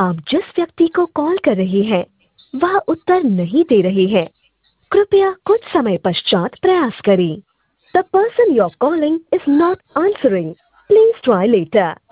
आप जिस व्यक्ति को कॉल कर रहे हैं वह उत्तर नहीं दे रहे हैं। कृपया कुछ समय पश्चात प्रयास करें। The person you are calling is not answering. Please try letter.